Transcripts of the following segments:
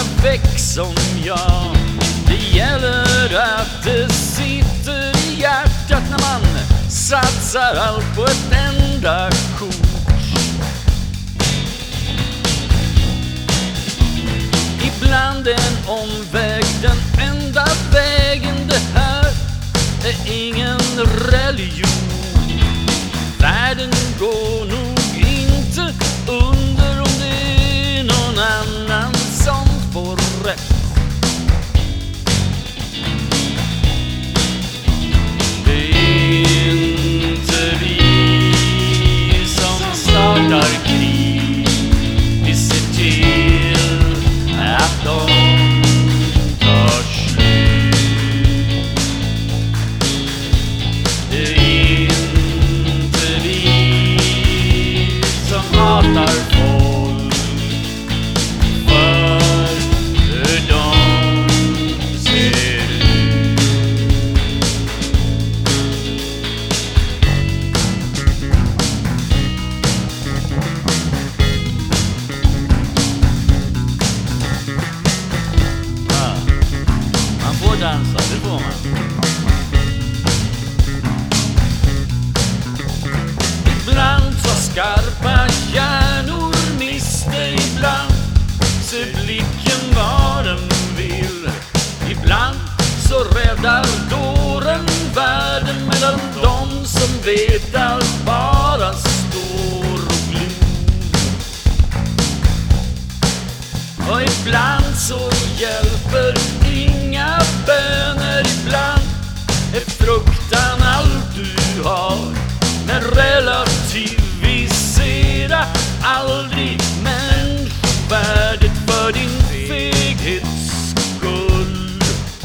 väck som jag. Det gäller att det sitter i hjärtat när man satsar allt på ett enda kort. Ibland en omväg, den enda vägen. Det här är ingen religion. Världen går nog inte under om det är någon annan som får rätt. Det är inte vi som startar krig. Vi ser till att de tar slut. Det är inte vi som hatar folk för hur de ser ut. Man får dansa, det får man. Ibland så skarpa hjärnor mister. Ibland ser blicken vad den vill. Ibland så räddar dåren världen, medan de som vet allt bara står och glor. Och ibland så hjälper inga böner. Ibland är fruktan allt du har. Men relativisera aldrig människovärdet för din feghets skull.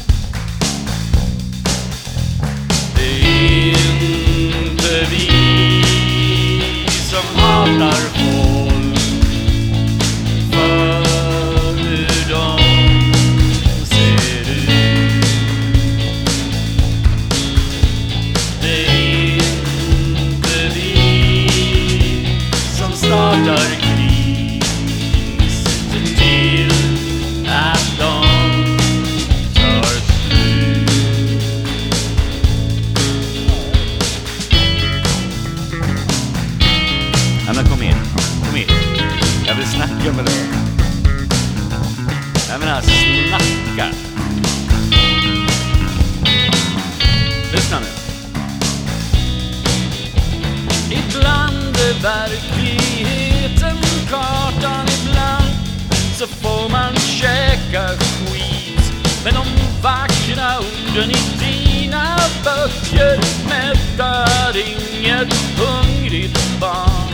Det är inte vi som hatar folk för hur de ser ut. Det är inte vi som startar krig. Se till att de tar slut. Ja, men kom in. Jag vill snacka med dig. Jag menar snacka. Lyssna nu. Ibland är verkligheten kartan. Ibland så får man käka skit. Men de vackra orden i dina böcker mättar inget hungrigt barn.